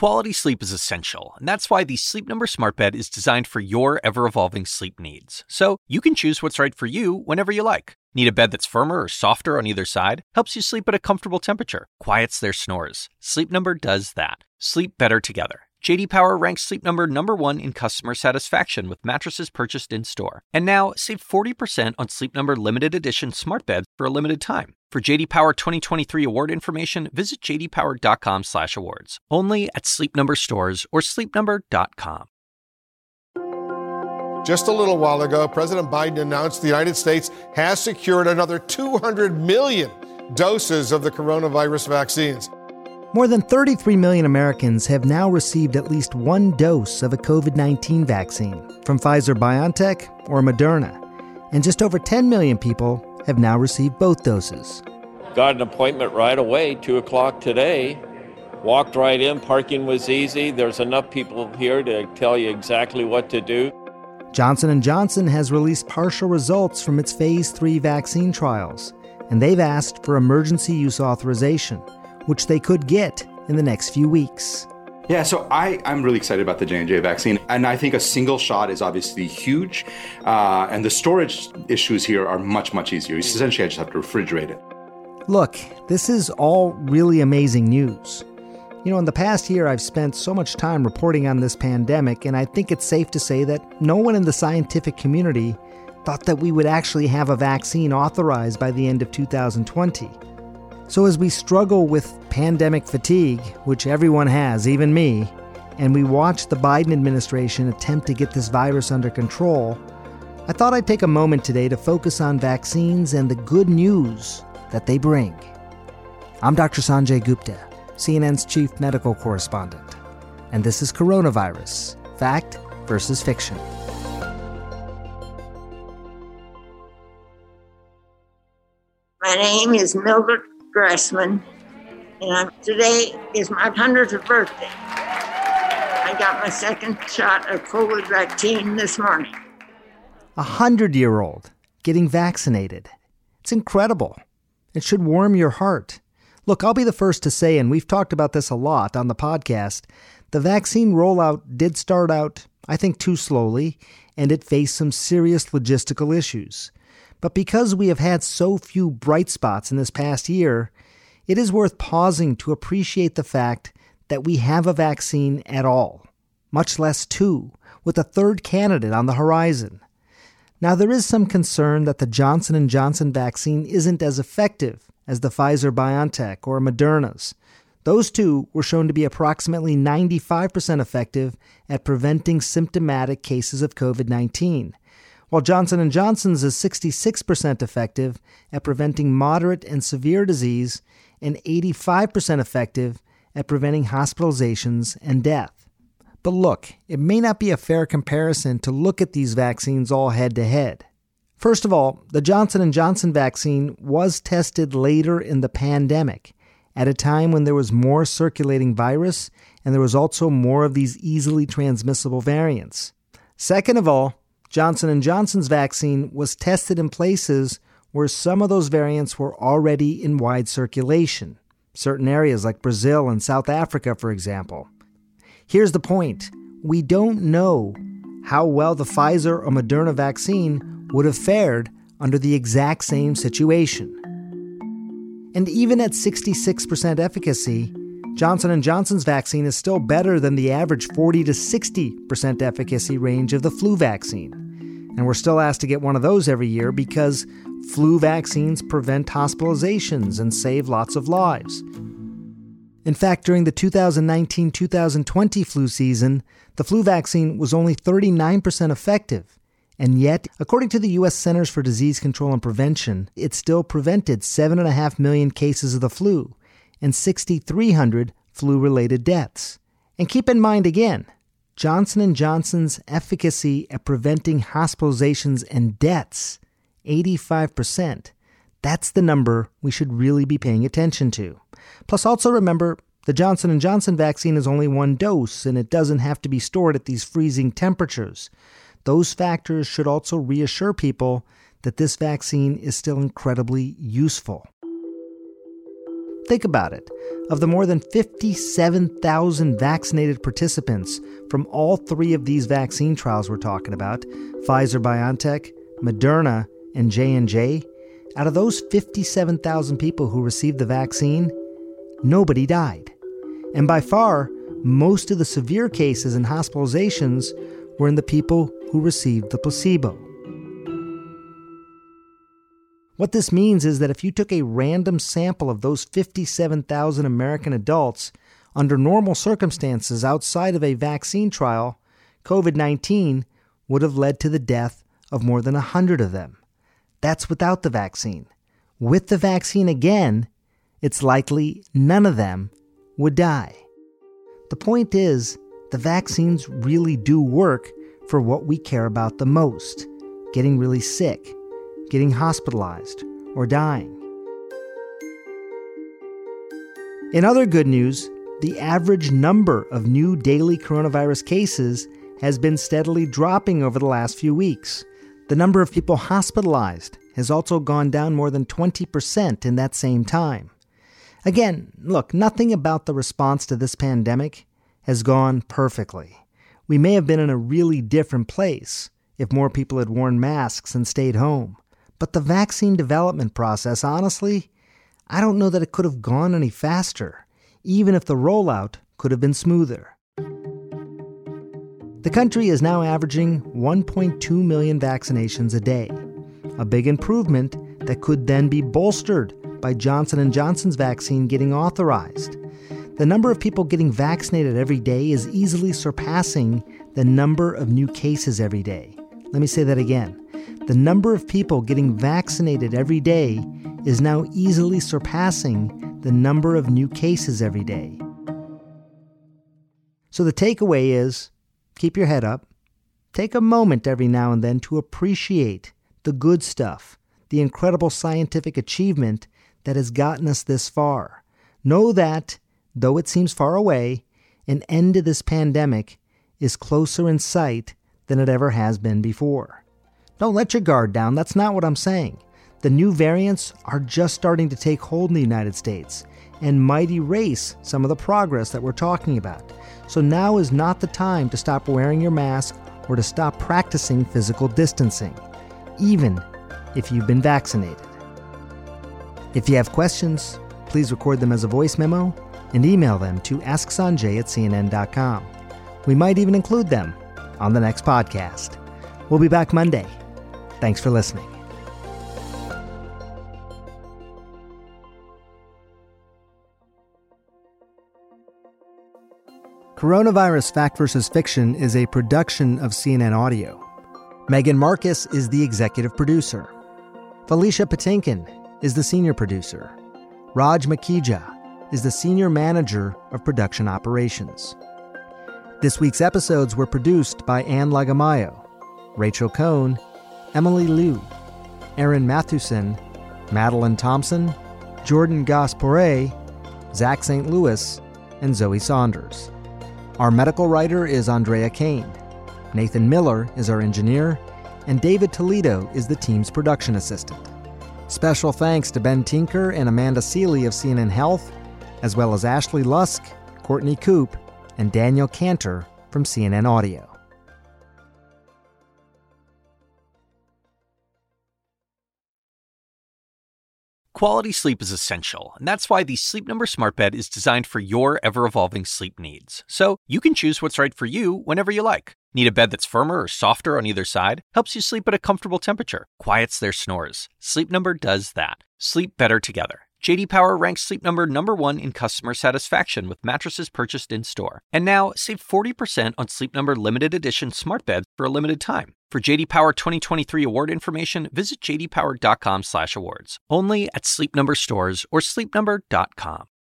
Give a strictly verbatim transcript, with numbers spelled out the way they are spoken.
Quality sleep is essential, and that's why the Sleep Number Smart Bed is designed for your ever-evolving sleep needs. So you can choose what's right for you whenever you like. Need a bed that's firmer or softer on either side? Helps you sleep at a comfortable temperature. Quiets their snores. Sleep Number does that. Sleep better together. J D Power ranks Sleep Number number one in customer satisfaction with mattresses purchased in-store. And now, save forty percent on Sleep Number limited edition smart beds for a limited time. For J D Power twenty twenty-three award information, visit j d power dot com slash awards. Only at Sleep Number stores or sleep number dot com. Just a little while ago, President Biden announced the United States has secured another two hundred million doses of the coronavirus vaccines. More than thirty-three million Americans have now received at least one dose of a covid nineteen vaccine from Pfizer-BioNTech or Moderna, and just over ten million people have now received both doses. Got an appointment right away, two o'clock today. Walked right in, parking was easy. There's enough people here to tell you exactly what to do. Johnson and Johnson has released partial results from its phase three vaccine trials, and they've asked for emergency use authorization, which they could get in the next few weeks. Yeah, so I, I'm really excited about the J and J vaccine, and I think a single shot is obviously huge, uh, and the storage issues here are much, much easier. Essentially, I just have to refrigerate it. Look, this is all really amazing news. You know, in the past year, I've spent so much time reporting on this pandemic, and I think it's safe to say that no one in the scientific community thought that we would actually have a vaccine authorized by the end of two thousand twenty. So as we struggle with pandemic fatigue, which everyone has, even me, and we watch the Biden administration attempt to get this virus under control, I thought I'd take a moment today to focus on vaccines and the good news that they bring. I'm Doctor Sanjay Gupta, C N N's chief medical correspondent, and this is Coronavirus, Fact versus Fiction. My name is Mildred Gressman, and I'm, today is my hundredth birthday. I got my second shot of COVID vaccine this morning. A hundred-year-old getting vaccinated. It's incredible. It should warm your heart. Look, I'll be the first to say, and we've talked about this a lot on the podcast, the vaccine rollout did start out, I think, too slowly, and it faced some serious logistical issues. But because we have had so few bright spots in this past year, it is worth pausing to appreciate the fact that we have a vaccine at all, much less two, with a third candidate on the horizon. Now, there is some concern that the Johnson and Johnson vaccine isn't as effective as the Pfizer-BioNTech or Moderna's. Those two were shown to be approximately ninety-five percent effective at preventing symptomatic cases of covid nineteen. While Johnson and Johnson's is sixty-six percent effective at preventing moderate and severe disease and eighty-five percent effective at preventing hospitalizations and death. But look, it may not be a fair comparison to look at these vaccines all head-to-head. First of all, the Johnson and Johnson vaccine was tested later in the pandemic, at a time when there was more circulating virus and there was also more of these easily transmissible variants. Second of all, Johnson and Johnson's vaccine was tested in places where some of those variants were already in wide circulation, certain areas like Brazil and South Africa, for example. Here's the point. We don't know how well the Pfizer or Moderna vaccine would have fared under the exact same situation. And even at sixty-six percent efficacy, Johnson and Johnson's vaccine is still better than the average forty to sixty percent efficacy range of the flu vaccine. And we're still asked to get one of those every year because flu vaccines prevent hospitalizations and save lots of lives. In fact, during the two thousand nineteen two thousand twenty flu season, the flu vaccine was only thirty-nine percent effective. And yet, according to the U S Centers for Disease Control and Prevention, it still prevented seven point five million cases of the flu and six thousand three hundred flu-related deaths. And keep in mind again, Johnson and Johnson's efficacy at preventing hospitalizations and deaths, eighty-five percent. That's the number we should really be paying attention to. Plus, also remember, the Johnson and Johnson vaccine is only one dose, and it doesn't have to be stored at these freezing temperatures. Those factors should also reassure people that this vaccine is still incredibly useful. think about it. Of the more than fifty-seven thousand vaccinated participants from all three of these vaccine trials we're talking about, Pfizer-BioNTech, Moderna, and J and J, out of those fifty-seven thousand people who received the vaccine, nobody died. And by far, most of the severe cases and hospitalizations were in the people who received the placebo. What this means is that if you took a random sample of those fifty-seven thousand American adults under normal circumstances outside of a vaccine trial, covid nineteen would have led to the death of more than one hundred of them. That's without the vaccine. With the vaccine again, it's likely none of them would die. The point is, the vaccines really do work for what we care about the most: getting really sick, getting hospitalized, or dying. In other good news, the average number of new daily coronavirus cases has been steadily dropping over the last few weeks. The number of people hospitalized has also gone down more than twenty percent in that same time. Again, look, nothing about the response to this pandemic has gone perfectly. We may have been in a really different place if more people had worn masks and stayed home. But the vaccine development process, honestly, I don't know that it could have gone any faster, even if the rollout could have been smoother. The country is now averaging one point two million vaccinations a day, a big improvement that could then be bolstered by Johnson and Johnson's vaccine getting authorized. The number of people getting vaccinated every day is easily surpassing the number of new cases every day. Let me say that again. The number of people getting vaccinated every day is now easily surpassing the number of new cases every day. So the takeaway is, keep your head up. Take a moment every now and then to appreciate the good stuff, the incredible scientific achievement that has gotten us this far. Know that, though it seems far away, an end to this pandemic is closer in sight than it ever has been before. Don't let your guard down. That's not what I'm saying. The new variants are just starting to take hold in the United States and might erase some of the progress that we're talking about. So now is not the time to stop wearing your mask or to stop practicing physical distancing, even if you've been vaccinated. If you have questions, please record them as a voice memo and email them to ask sanjay at c n n dot com. We might even include them on the next podcast. We'll be back Monday. Thanks for listening. Coronavirus Fact versus Fiction is a production of C N N Audio. Megan Marcus is the executive producer. Felicia Patinkin is the senior producer. Raj Makija is the senior manager of production operations. This week's episodes were produced by Ann Lagamayo, Rachel Cohn, Emily Liu, Aaron Mathewson, Madeline Thompson, Jordan Gaspore, Zach Saint Louis, and Zoe Saunders. Our medical writer is Andrea Kane. Nathan Miller is our engineer, and David Toledo is the team's production assistant. Special thanks to Ben Tinker and Amanda Seeley of C N N Health, as well as Ashley Lusk, Courtney Coop, and Daniel Cantor from C N N Audio. Quality sleep is essential, and that's why the Sleep Number Smart Bed is designed for your ever-evolving sleep needs. So you can choose what's right for you whenever you like. Need a bed that's firmer or softer on either side? Helps you sleep at a comfortable temperature. Quiets their snores. Sleep Number does that. Sleep better together. J D Power ranks Sleep Number number one in customer satisfaction with mattresses purchased in-store. And now, save forty percent on Sleep Number limited edition smart beds for a limited time. For J D Power twenty twenty-three award information, visit j d power dot com slash awards. Only at Sleep Number stores or sleep number dot com.